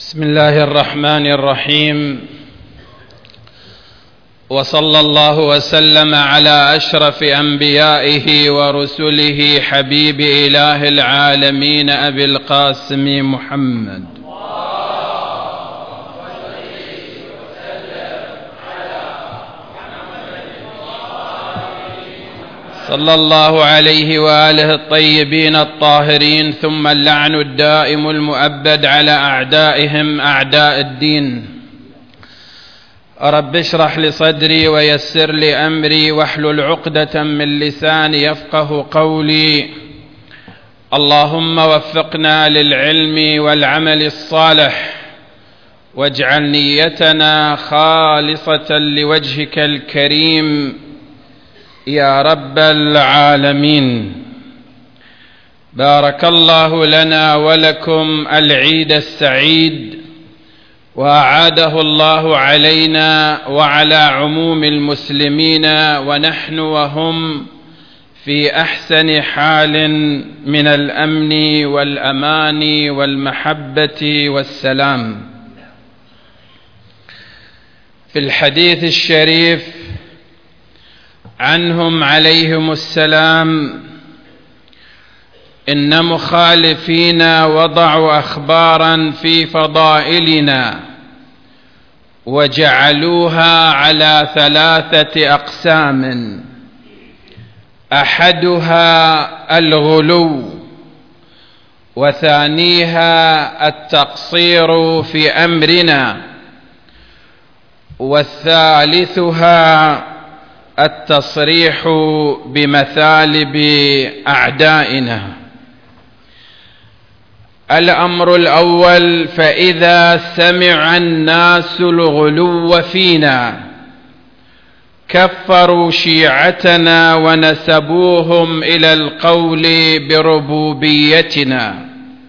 بسم الله الرحمن الرحيم، وصلى الله وسلم على أشرف أنبيائه ورسله حبيب إله العالمين أبي القاسم محمد صلى الله عليه وآله الطيبين الطاهرين، ثم اللعن الدائم المؤبد على أعدائهم أعداء الدين. رب اشرح لي صدري ويسر لي أمري واحلل عقدة من لساني يفقه قولي. اللهم وفقنا للعلم والعمل الصالح، واجعل نيتنا خالصة لوجهك الكريم يا رب العالمين. بارك الله لنا ولكم العيد السعيد، وأعاده الله علينا وعلى عموم المسلمين، ونحن وهم في أحسن حال من الأمن والأمان والمحبة والسلام. في الحديث الشريف عنهم عليهم السلام: إن مخالفين وضعوا أخبارا في فضائلنا وجعلوها على 3 أقسام: أحدها الغلو، وثانيها التقصير في أمرنا، والثالثها التصريح بمثالب أعدائنا. الأمر الأول: فإذا سمع الناس الغلو فينا كفروا شيعتنا ونسبوهم إلى القول بربوبيتنا.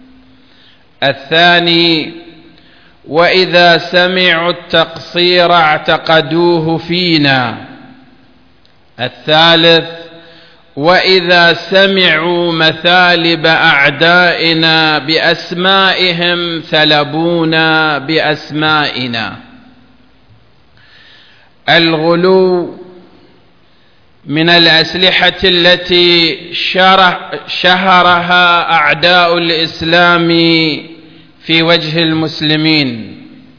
الثاني: وإذا سمعوا التقصير اعتقدوه فينا. الثالث: وإذا سمعوا مثالب أعدائنا بأسمائهم ثلبونا بأسمائنا. الغلو من الأسلحة التي شهرها أعداء الإسلام في وجه المسلمين،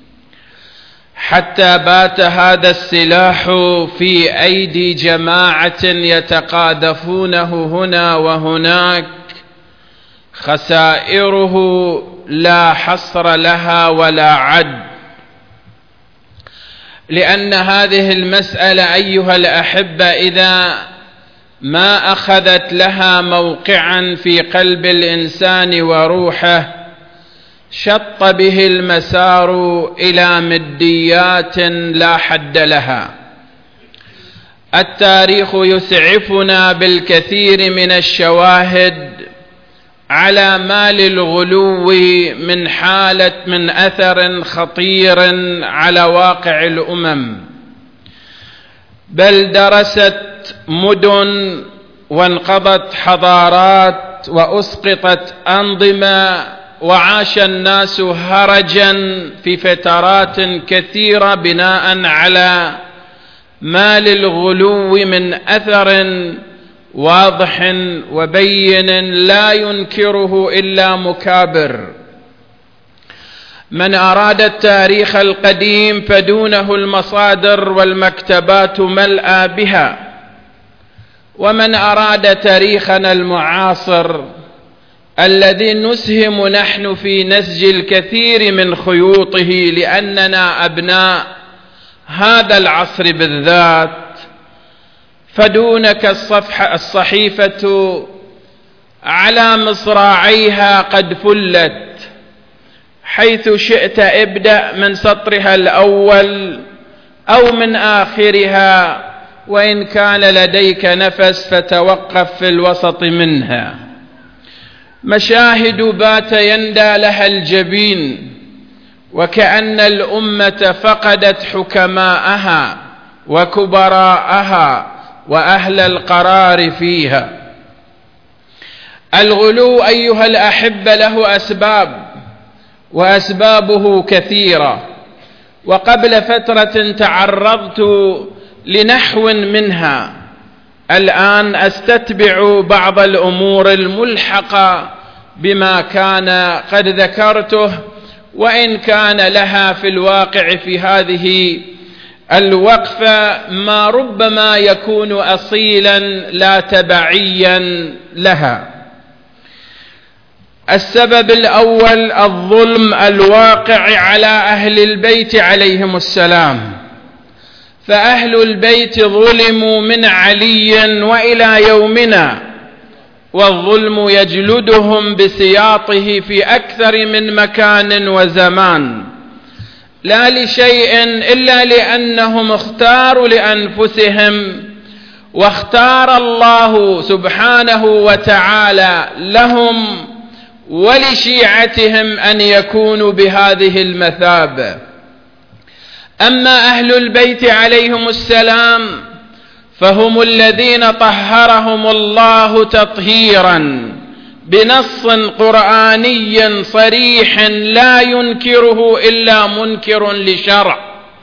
حتى بات هذا السلاح في أيدي جماعة يتقاذفونه هنا وهناك، خسائره لا حصر لها ولا عد. لأن هذه المسألة أيها الأحبة إذا ما أخذت لها موقعا في قلب الإنسان وروحه شط به المسار إلى مديات لا حد لها. التاريخ يسعفنا بالكثير من الشواهد على ما للغلو من أثر خطير على واقع الأمم، بل درست مدن وانقضت حضارات وأسقطت أنظمة، وعاش الناس هرجا في فترات كثيرة بناء على ما للغلو من أثر واضح وبين لا ينكره إلا مكابر. من أراد التاريخ القديم فدونه المصادر والمكتبات ملأى بها، ومن أراد تاريخنا المعاصر الذي نسهم نحن في نسج الكثير من خيوطه لأننا أبناء هذا العصر بالذات، فدونك الصحيفة على مصراعيها قد فلت، حيث شئت ابدأ من سطرها الأول أو من آخرها، وإن كان لديك نفس فتوقف في الوسط منها. مشاهد بات يندى لها الجبين، وكأن الأمة فقدت حكماءها وكبراءها وأهل القرار فيها. الغلو أيها الأحبة له أسباب، وأسبابه كثيرة، وقبل فترة تعرضت لنحو منها. الآن أستتبع بعض الأمور الملحقة بما كان قد ذكرته، وإن كان لها في الواقع في هذه الوقفة ما ربما يكون أصيلا لا تبعيا لها. السبب الأول الظلم الواقع على أهل البيت عليهم السلام، فأهل البيت ظلموا من علي وإلى يومنا، والظلم يجلدهم بسياطه في أكثر من مكان وزمان، لا لشيء إلا لأنهم اختاروا لأنفسهم، واختار الله سبحانه وتعالى لهم ولشيعتهم أن يكونوا بهذه المثابة. أما أهل البيت عليهم السلام فهم الذين طهرهم الله تطهيرا بنص قرآني صريح لا ينكره إلا منكر لشرع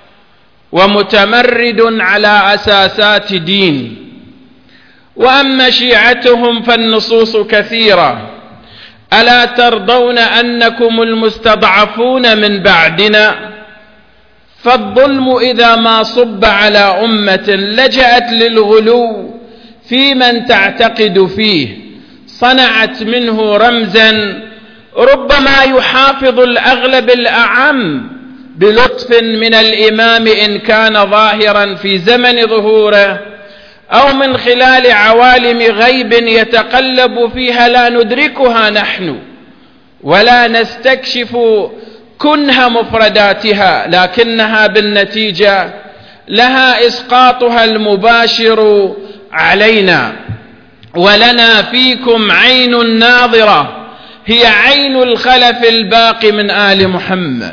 ومتمرد على أساسات دين. وأما شيعتهم فالنصوص كثيرة: ألا ترضون أنكم المستضعفون من بعدنا؟ فالظلم إذا ما صب على أمة لجأت للغلو في من تعتقد فيه، صنعت منه رمزا ربما يحافظ الأغلب الأعم بلطف من الإمام إن كان ظاهرا في زمن ظهوره، أو من خلال عوالم غيب يتقلب فيها لا ندركها نحن ولا نستكشف كنها مفرداتها، لكنها بالنتيجة لها إسقاطها المباشر علينا. ولنا فيكم عين ناظرة هي عين الخلف الباقي من آل محمد.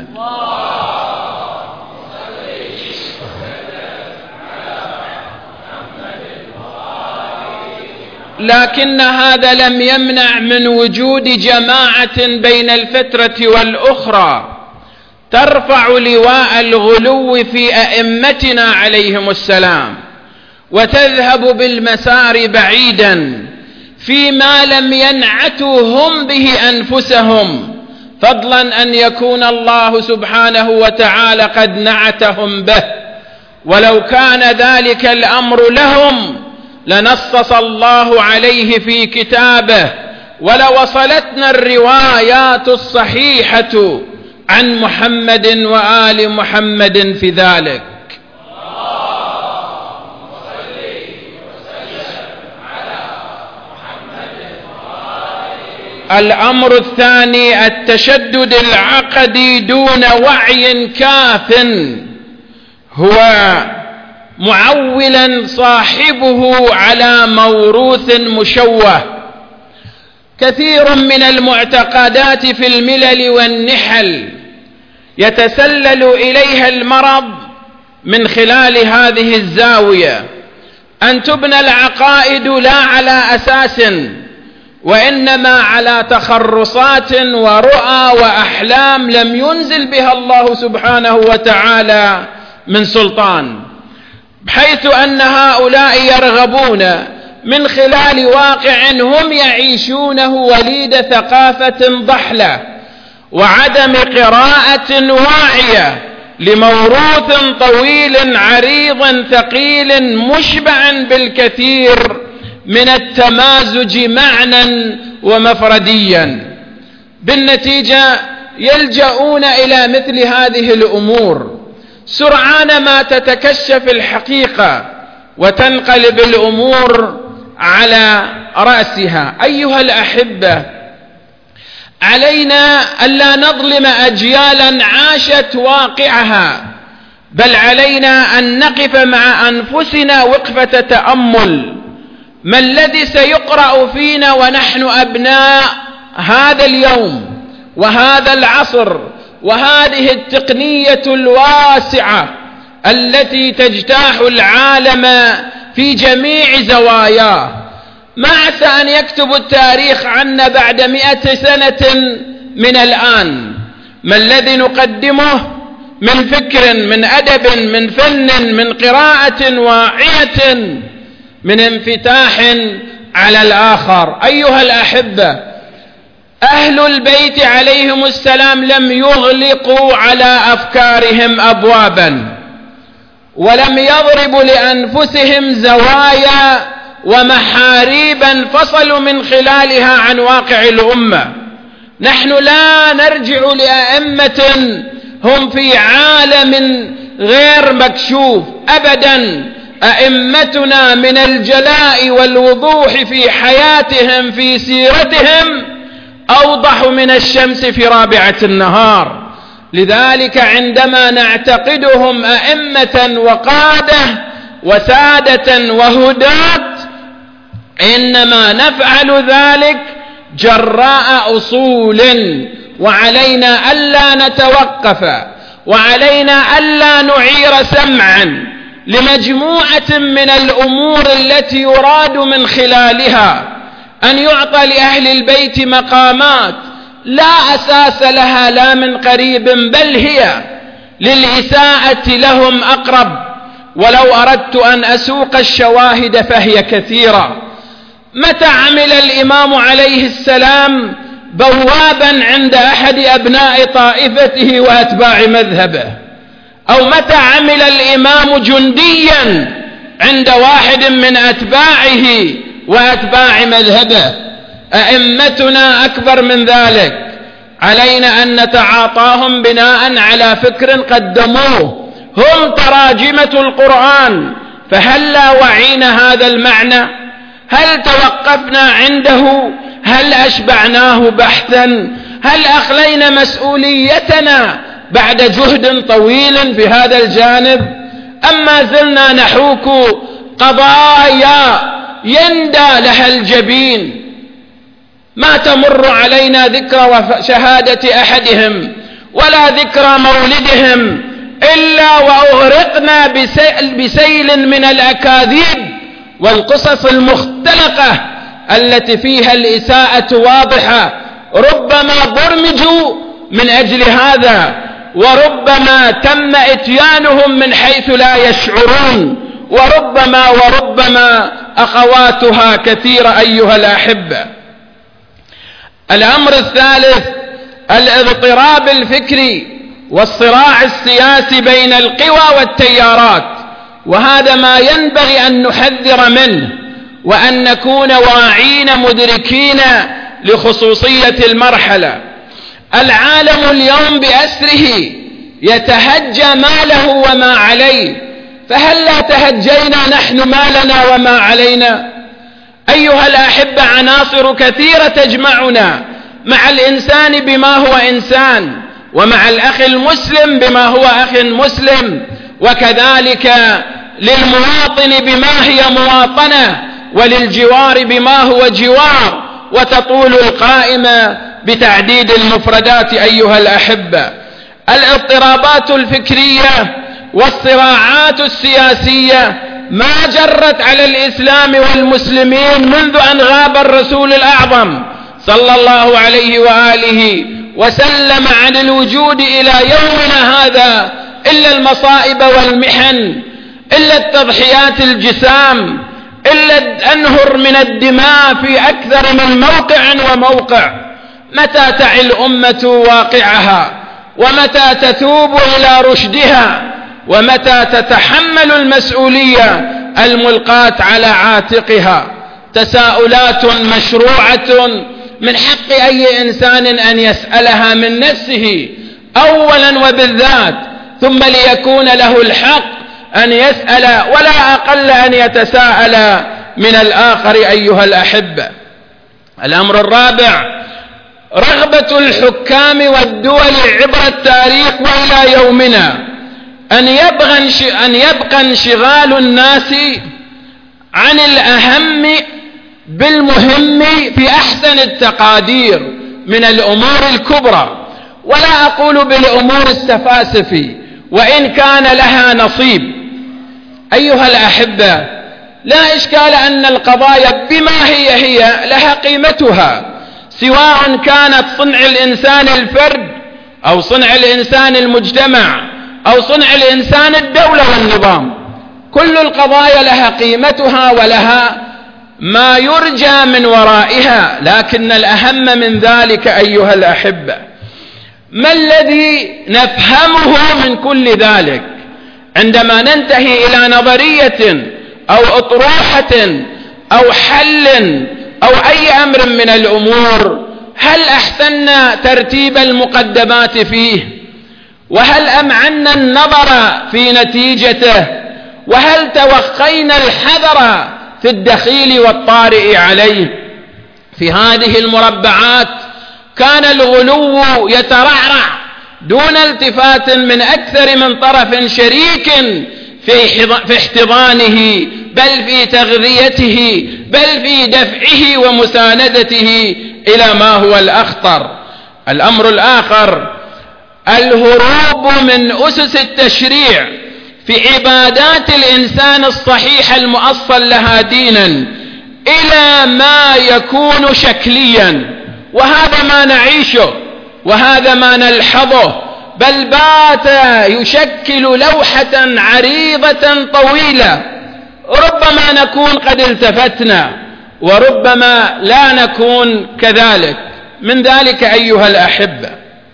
لكن هذا لم يمنع من وجود جماعة بين الفترة والأخرى ترفع لواء الغلو في أئمتنا عليهم السلام، وتذهب بالمسار بعيدا فيما لم ينعتوا هم به أنفسهم، فضلا أن يكون الله سبحانه وتعالى قد نعتهم به. ولو كان ذلك الأمر لهم لنصص الله عليه في كتابه، ولوصلتنا الروايات الصحيحة عن محمد وآل محمد في ذلك. الأمر الثاني التشدد العقدي دون وعي كاف، هو معولا صاحبه على موروث مشوه. كثير من المعتقدات في الملل والنحل يتسلل إليها المرض من خلال هذه الزاوية، أن تبنى العقائد لا على أساس، وإنما على تخرصات ورؤى وأحلام لم ينزل بها الله سبحانه وتعالى من سلطان، بحيث أن هؤلاء يرغبون من خلال واقع هم يعيشونه وليد ثقافة ضحلة وعدم قراءة واعية لموروث طويل عريض ثقيل مشبع بالكثير من التمازج معنى ومفرديا. بالنتيجة يلجؤون إلى مثل هذه الأمور سرعان ما تتكشف الحقيقة وتنقلب الأمور على رأسها. أيها الأحبة، علينا ألا نظلم أجيالا عاشت واقعها، بل علينا أن نقف مع أنفسنا وقفة تأمل. ما الذي سيقرأ فينا ونحن أبناء هذا اليوم وهذا العصر وهذه التقنية الواسعة التي تجتاح العالم في جميع زواياه؟ ما عسى أن يكتب التاريخ عنا بعد 100 سنة من الآن ما الذي نقدمه من فكر، من أدب، من فن، من قراءة واعية، من انفتاح على الآخر. أيها الأحبة، أهل البيت عليهم السلام لم يغلقوا على أفكارهم أبوابا، ولم يضربوا لأنفسهم زوايا ومحاريبا فصلوا من خلالها عن واقع الأمة. نحن لا نرجع لأئمة هم في عالم غير مكشوف أبدا. أئمتنا من الجلاء والوضوح في حياتهم، في سيرتهم، أوضح من الشمس في رابعة النهار. لذلك عندما نعتقدهم أئمة وقادة وسادة وهداة، إنما نفعل ذلك جراء أصول، وعلينا ألا نتوقف، وعلينا ألا نعير سمعا لمجموعة من الأمور التي يراد من خلالها أن يعطى لأهل البيت مقامات لا أساس لها لا من قريب، بل هي للإساءة لهم أقرب. ولو أردت أن أسوق الشواهد فهي كثيرة. متى عمل الإمام عليه السلام بوابا عند أحد أبناء طائفته وأتباع مذهبه؟ أو متى عمل الإمام جنديا عند واحد من أتباعه وأتباع مذهبه؟ أئمتنا أكبر من ذلك. علينا أن نتعاطاهم بناء على فكر قدموه. هم تراجمة القرآن، فهلا وعينا هذا المعنى؟ هل توقفنا عنده؟ هل أشبعناه بحثا؟ هل أخلينا مسؤوليتنا بعد جهد طويل في هذا الجانب؟ أما زلنا نحوك قضايا يندى لها الجبين، ما تمر علينا ذكرى شهادة أحدهم ولا ذكرى مولدهم إلا وأغرقنا بسيل من الأكاذيب والقصص المختلقة التي فيها الإساءة واضحة. ربما برمجوا من أجل هذا، وربما تم إتيانهم من حيث لا يشعرون، وربما أخواتها كثيرة. أيها الأحبة، الأمر الثالث الاضطراب الفكري والصراع السياسي بين القوى والتيارات، وهذا ما ينبغي أن نحذر منه، وأن نكون واعين مدركين لخصوصية المرحلة. العالم اليوم بأسره يتهجى ما له وما عليه، فهل لا تهجينا نحن ما لنا وما علينا؟ أيها الأحبة، عناصر كثيرة تجمعنا مع الإنسان بما هو إنسان، ومع الأخ المسلم بما هو أخ مسلم، وكذلك للمواطن بما هي مواطنة، وللجوار بما هو جوار، وتطول القائمة بتعديد المفردات. أيها الأحبة، الاضطرابات الفكرية والصراعات السياسية ما جرت على الإسلام والمسلمين منذ أن غاب الرسول الأعظم صلى الله عليه وآله وسلم عن الوجود إلى يومنا هذا إلا المصائب والمحن، إلا التضحيات الجسام، إلا الأنهر من الدماء في أكثر من موقع وموقع. متى تعي الأمة واقعها؟ ومتى تتوب إلى رشدها؟ ومتى تتحمل المسؤولية الملقاة على عاتقها؟ تساؤلات مشروعة من حق أي إنسان أن يسألها من نفسه أولا وبالذات، ثم ليكون له الحق أن يسأل ولا أقل أن يتساءل من الآخر. أيها الأحبة، الأمر الرابع رغبة الحكام والدول عبر التاريخ وإلى يومنا أن يبقى انشغال الناس عن الأهم بالمهم في أحسن التقادير من الأمور الكبرى، ولا أقول بالأمور السفاسف وإن كان لها نصيب. أيها الأحبة، لا إشكال أن القضايا بما هي لها قيمتها، سواء كانت صنع الإنسان الفرد أو صنع الإنسان المجتمع، أو صنع الإنسان الدولة والنظام. كل القضايا لها قيمتها ولها ما يرجى من ورائها، لكن الأهم من ذلك أيها الأحبة ما الذي نفهمه من كل ذلك عندما ننتهي إلى نظرية أو أطروحة أو حل أو أي أمر من الأمور؟ هل أحسننا ترتيب المقدمات فيه؟ وهل أمعنا النظر في نتيجته؟ وهل توخينا الحذر في الدخيل والطارئ عليه؟ في هذه المربعات كان الغلو يترعرع دون التفات من أكثر من طرف شريك في احتضانه، بل في تغذيته، بل في دفعه ومساندته إلى ما هو الأخطر. الأمر الآخر الهروب من أسس التشريع في عبادات الإنسان الصحيح المؤصل لها دينا إلى ما يكون شكليا، وهذا ما نعيشه وهذا ما نلحظه، بل بات يشكل لوحة عريضة طويلة ربما نكون قد التفتنا وربما لا نكون كذلك. من ذلك أيها الأحبة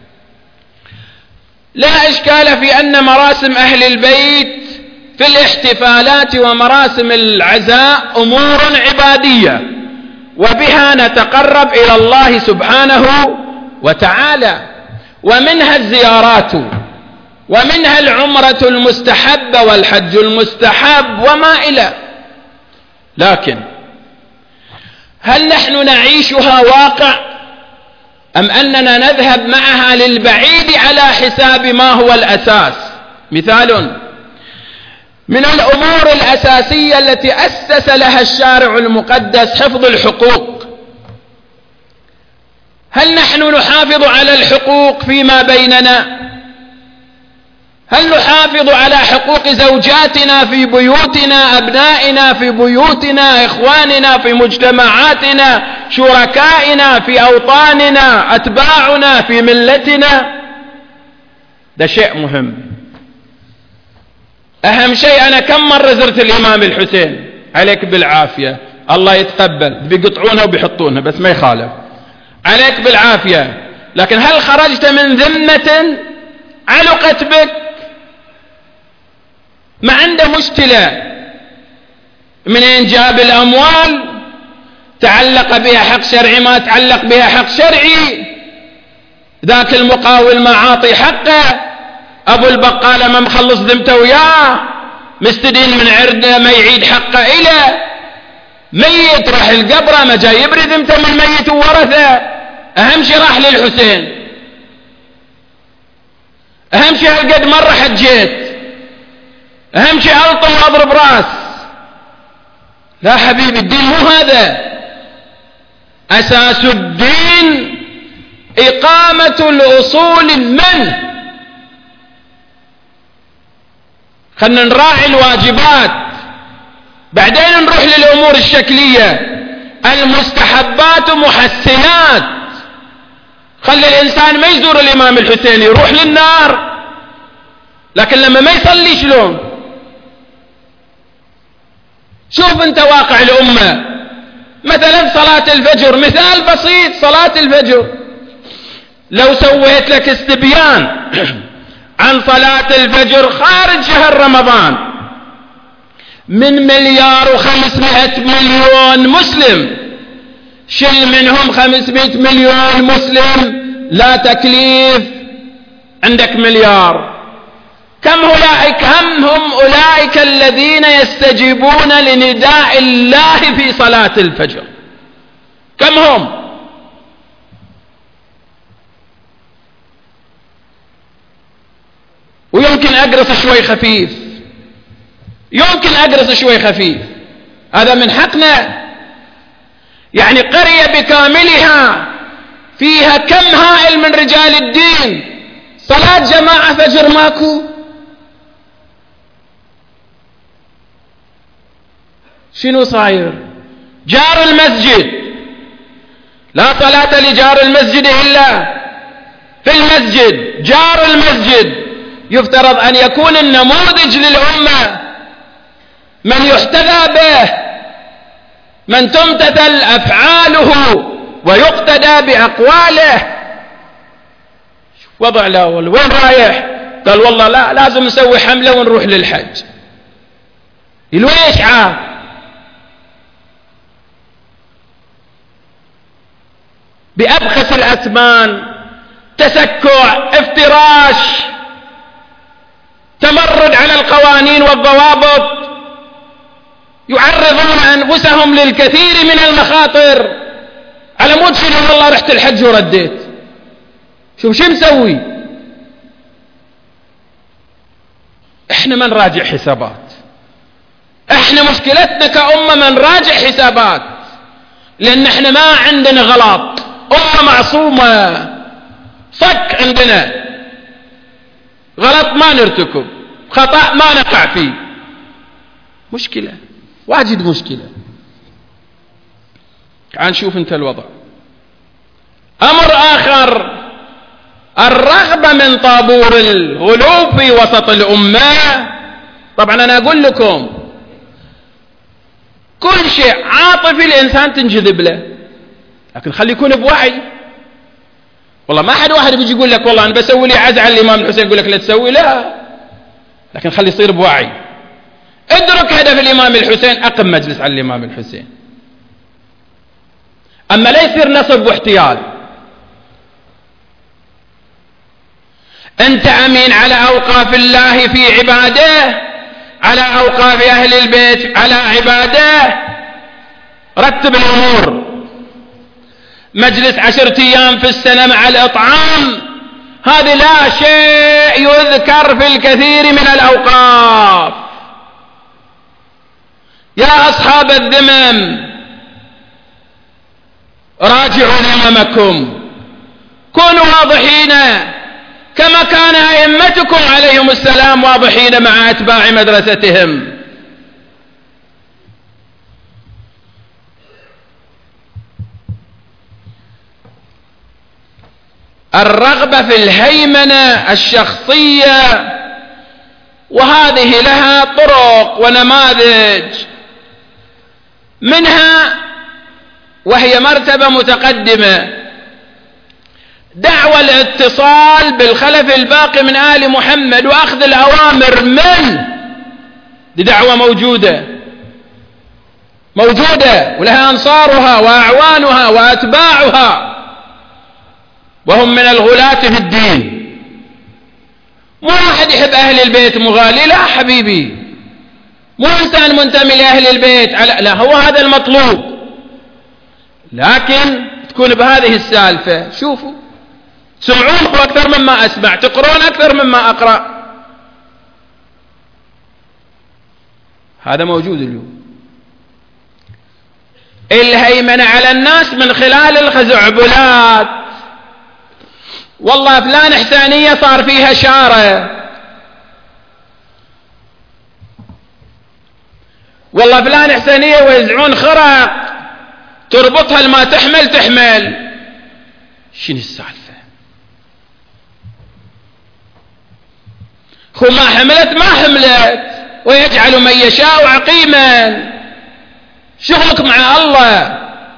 لا إشكال في أن مراسم أهل البيت في الاحتفالات ومراسم العزاء أمور عبادية، وبها نتقرب إلى الله سبحانه وتعالى، ومنها الزيارات، ومنها العمرة المستحبة والحج المستحب وما إلى. لكن هل نحن نعيشها واقع أم أننا نذهب معها للبعيد على حساب ما هو الأساس؟ مثال من الأمور الأساسية التي أسس لها الشارع المقدس حفظ الحقوق. هل نحن نحافظ على الحقوق فيما بيننا؟ هل نحافظ على حقوق زوجاتنا في بيوتنا، أبنائنا في بيوتنا، إخواننا في مجتمعاتنا، شركائنا في أوطاننا، أتباعنا في ملتنا؟ ده شيء مهم. أهم شيء أنا كم مرة زرت الإمام الحسين، عليك بالعافية، الله يتقبل، بيقطعونها وبيحطونها بس ما يخالف، عليك بالعافية. لكن هل خرجت من ذمة علقت بك؟ ما عنده مشكلة منين جاب الأموال، تعلق بها حق شرعي ما تعلق بها حق شرعي، ذاك المقاول ما عاطي حقه، أبو البقالة ما مخلص ذمته وياه، مستدين من عرضه ما يعيد حقه إله، ميت راح القبره ما جاي يبري ذمته من ميت وورثه. أهم شيء راح للحسين، أهم شيء هالقد مرة حجيت، أهم شيء ألطم وأضرب راس. لا حبيبي، الدين مو هذا. أساس الدين إقامة الأصول المن. خلنا نراعي الواجبات، بعدين نروح للأمور الشكلية. المستحبات محسنات. خلي الإنسان ما يزور الإمام الحسين يروح للنار، لكن لما ما يصلي شلون؟ شوف انت واقع الأمة، مثلا صلاة الفجر، مثال بسيط، صلاة الفجر لو سويت لك استبيان عن صلاة الفجر خارج شهر رمضان، من 1,500,000,000 مسلم، شل منهم 500 مليون مسلم لا تكليف، عندك مليار. كم هم أولئك الذين يستجيبون لنداء الله في صلاة الفجر؟ كم هم؟ ويمكن أقرص شوي خفيف، يمكن أقرص شوي خفيف، هذا من حقنا. يعني قرية بكاملها فيها كم هائل من رجال الدين، صلاة جماعة فجر ماكو. شنو صاير؟ جار المسجد لا صلاة لجار المسجد إلا في المسجد جار المسجد يفترض أن يكون النموذج للأمة، من يحتذى به، من تمتثل أفعاله ويقتدى بأقواله. وضع الأول وين رايح؟ قال والله لا لازم نسوي حملة ونروح للحج. الويش عاد بأبخس الأثمان، تسكع، افتراش، تمرد على القوانين والضوابط، يعرضون أنفسهم للكثير من المخاطر على مود شنو والله رحت الحج ورديت. شوف شو مسوي؟ احنا ما نراجع حسابات، احنا مشكلتنا كأمة ما نراجع حسابات، لأن احنا ما عندنا غلط، أمة معصومة، صك عندنا غلط ما نرتكب، خطأ ما نقع فيه. مشكلة، واجد مشكلة. تعال نشوف انت الوضع. أمر آخر، الرغبة من طابور الغلو في وسط الأمة. طبعا أنا أقول لكم كل شيء عاطفي الإنسان تنجذب له، لكن خلي يكون بوعي. والله ما حد واحد بيجي يقول لك والله أنا بسوي لي عزة على الإمام الحسين يقول لك لا تسوي، لا، لكن خلي يصير بوعي. ادرك هدف الإمام الحسين، أقم مجلس على الإمام الحسين. أما لا يصير نصب واحتيال. أنت أمين على أوقاف الله في عباده، على أوقاف أهل البيت على عباده، رتب الأمور. مجلس 10 أيام في السنة مع الإطعام، هذا لا شيء يذكر في الكثير من الأوقاف. يا أصحاب الذمم راجعوا أمامكم، كونوا واضحين كما كان أئمتكم عليهم السلام واضحين مع أتباع مدرستهم. الرغبة في الهيمنة الشخصية، وهذه لها طرق ونماذج، منها وهي مرتبة متقدمة دعوى الاتصال بالخلف الباقي من آل محمد وأخذ الأوامر منه. دي دعوة موجودة ولها أنصارها وأعوانها وأتباعها، وهم من الغلاة في الدين. مو واحد يحب أهل البيت مغالي، لا حبيبي، مو إنسان منتمي لأهل البيت، لا، هو هذا المطلوب، لكن تكون بهذه السالفة. شوفوا، تسمعون أكثر مما أسمع، تقرون أكثر مما أقرأ، هذا موجود اليوم. الهيمنة على الناس من خلال الخزعبلات. والله فلان إحسانية صار فيها شارة، والله فلان إحسانية ويزعون خرق تربطها لما تحمل. شنو السالفة؟ خو ما حملت ويجعل من يشاء عقيما. شغلك مع الله،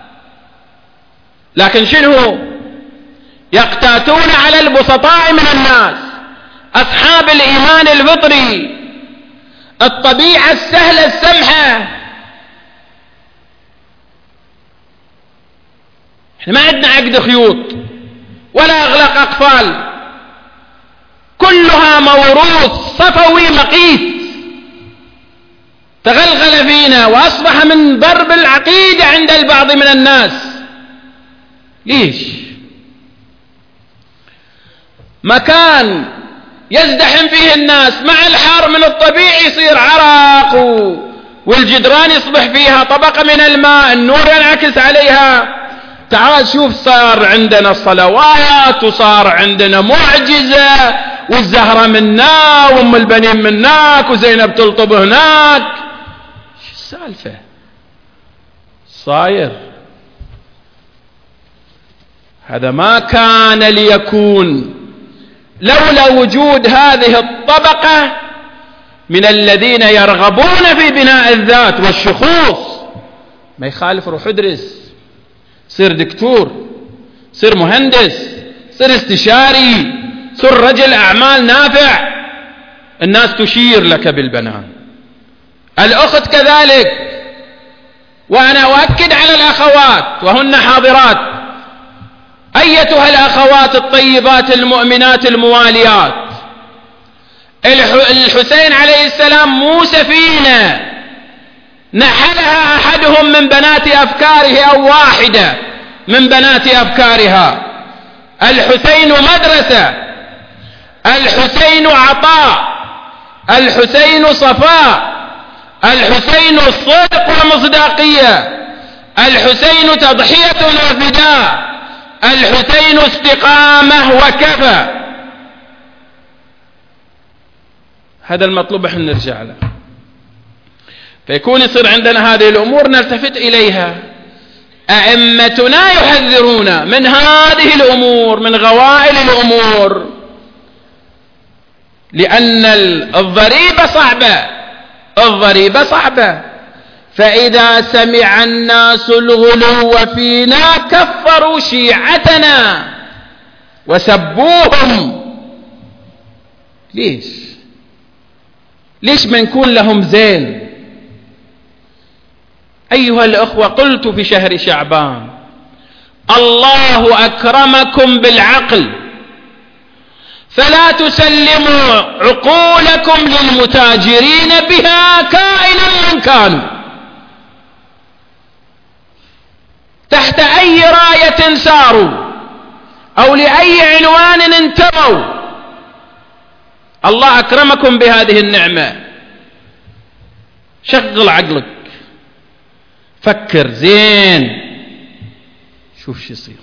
لكن شنو؟ يقتاتون على البسطاء من الناس، أصحاب الإيمان الفطري، الطبيعة السهلة السمحة. احنا ما عندنا عقد خيوط ولا أغلاق أقفال، كلها موروث صفوي مقيت تغلغل فينا وأصبح من ضرب العقيدة عند البعض من الناس. ليش؟ مكان يزدحم فيه الناس مع الحر من الطبيعي يصير عرق والجدران يصبح فيها طبقة من الماء، النور ينعكس عليها. تعال شوف، صار عندنا الصلوات وصار عندنا معجزة، والزهرة منا وام البنين مناك وزينب تلطب هناك. شو السالفة صاير؟ هذا ما كان ليكون. لولا وجود هذه الطبقة من الذين يرغبون في بناء الذات والشخوص، ما يخالف روح ادرس، صير دكتور، صير مهندس، صير استشاري، صير رجل أعمال نافع، الناس تشير لك بالبنان. الأخت كذلك. وأنا أؤكد على الأخوات وهن حاضرات، أيتها الأخوات الطيبات المؤمنات المواليات، الحسين عليه السلام مو سفينة نحلها أحدهم من بنات أفكاره أو واحدة من بنات أفكارها. الحسين مدرسة، الحسين عطاء، الحسين صفاء، الحسين صدق ومصداقية، الحسين تضحية وفداء، الحسين استقامة وكفى. هذا المطلوب احنا نرجع له، فيكون يصير عندنا هذه الأمور نلتفت إليها. أئمتنا يحذرون من هذه الأمور، من غوائل الأمور، لأن الضريبة صعبة. فإذا سمع الناس الغلو فينا كفروا شيعتنا وسبوهم. ليش ما نكون لهم زين؟ أيها الأخوة، قلت في شهر شعبان: الله أكرمكم بالعقل، فلا تسلموا عقولكم للمتاجرين بها كائنا من كانوا، تحت أي راية ساروا أو لأي عنوان انتموا. الله أكرمكم بهذه النعمة، شغل عقلك، فكر زين، شوف شو يصير.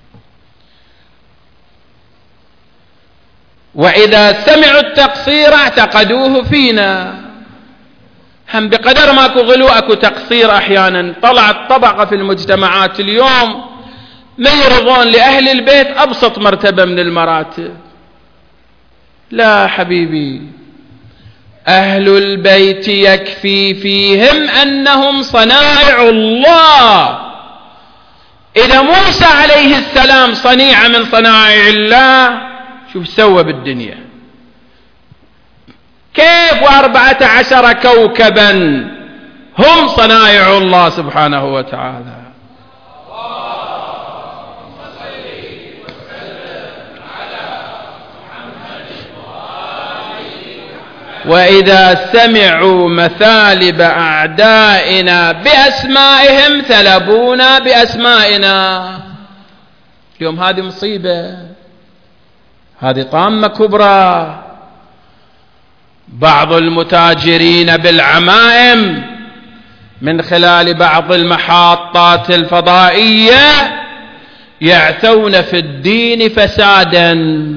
وإذا سمعوا التقصير اعتقدوه فينا. هم بقدر ماكو غلو اكو تقصير احيانا. طلعت طبقة في المجتمعات اليوم ما يرضون لأهل البيت أبسط مرتبة من المراتب. لا حبيبي، أهل البيت يكفي فيهم أنهم صنائع الله. إذا موسى عليه السلام صنيعة من صنائع الله، شوف سوى بالدنيا كيف، 14 كوكبا هم صنائع الله سبحانه وتعالى. وإذا سمعوا مثالب أعدائنا بأسمائهم ثلبونا بأسمائنا. اليوم هذه مصيبة، هذه طامة كبرى. بعض المتاجرين بالعمائم من خلال بعض المحطات الفضائية يعثون في الدين فسادا.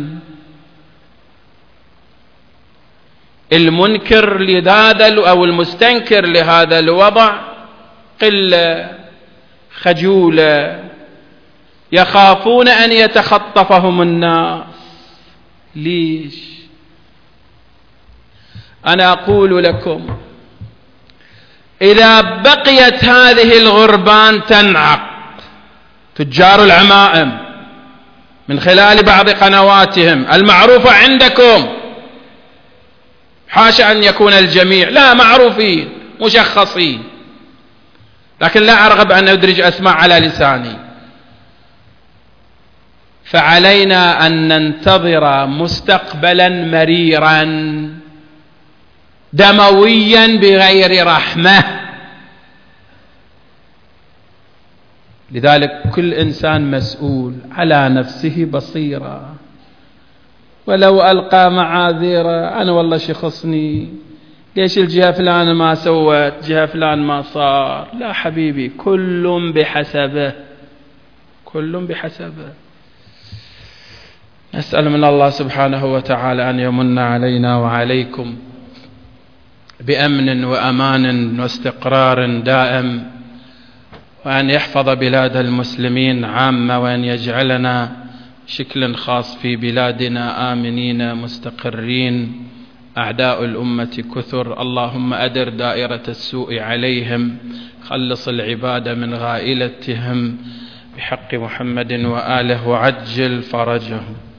المنكر لهذا أو المستنكر لهذا الوضع قلة خجولة، يخافون أن يتخطفهم الناس. ليش؟ أنا أقول لكم، إذا بقيت هذه الغربان تنعق تجار العمائم من خلال بعض قنواتهم المعروفة عندكم، حاشا أن يكون الجميع، لا، معروفين مشخصين، لكن لا أرغب أن أدرج أسماء على لساني. فعلينا أن ننتظر مستقبلا مريرا دمويا بغير رحمة. لذلك كل إنسان مسؤول، على نفسه بصيرة، ولو ألقى معاذيره، أنا والله شخصني، ليش الجهة فلان ما سوت، جهة فلان ما صار. لا حبيبي، كل بحسبه، كل بحسبه. نسأل من الله سبحانه وتعالى أن يمن علينا وعليكم بأمن وأمان واستقرار دائم، وأن يحفظ بلاد المسلمين عامة، وأن يجعلنا بشكل خاص في بلادنا آمنين مستقرين، أعداء الأمة كثر، اللهم أدر دائرة السوء عليهم، خلص العباد من غائلتهم بحق محمد وآله وعجل فرجهم.